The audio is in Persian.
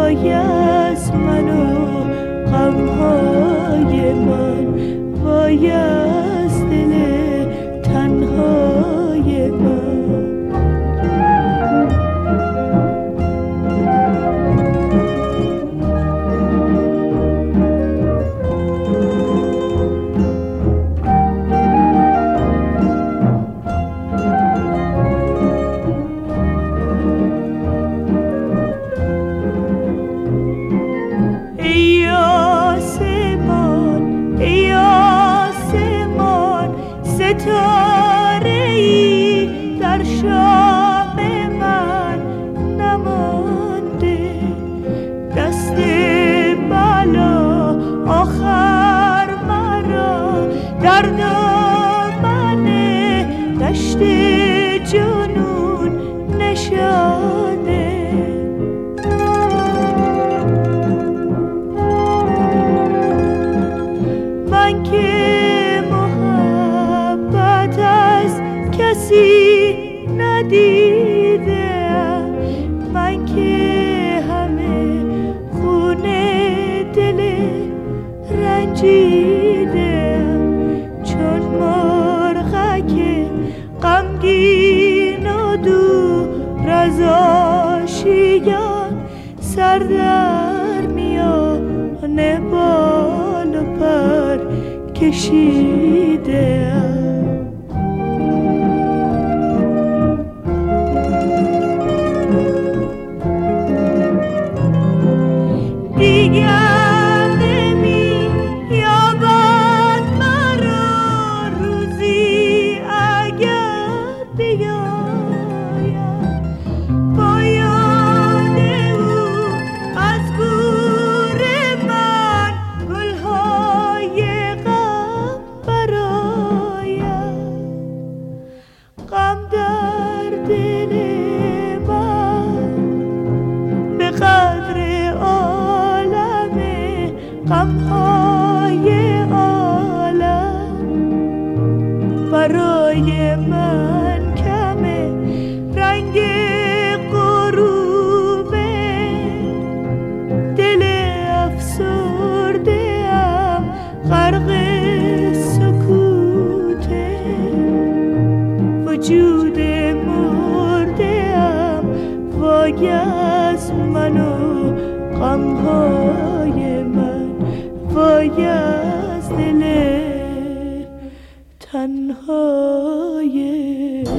وای از من و غمهای من، وای از دل تنهای من. ستاره‌ای در شام من نمانده، دست بالا آخر مرا در دامن دشت جنون نشانده. من که کسی ندیدم، من که همه خونه دل رنجیدم، چون مرغک غمگین و دور از آشیان، سر در میان بال و پر کشیدم. دیگر نمی‌یابد مرا روزی اگر بیاید، با یاد او از گور من گل‌های غم برآید. غم در دل من به قدر غمهای عالم برای من کمه، رنگ غروبه دل افسرده ام غرق سکوته، وجود مرده ام وای از من و غمهای من، وای از دل تنهای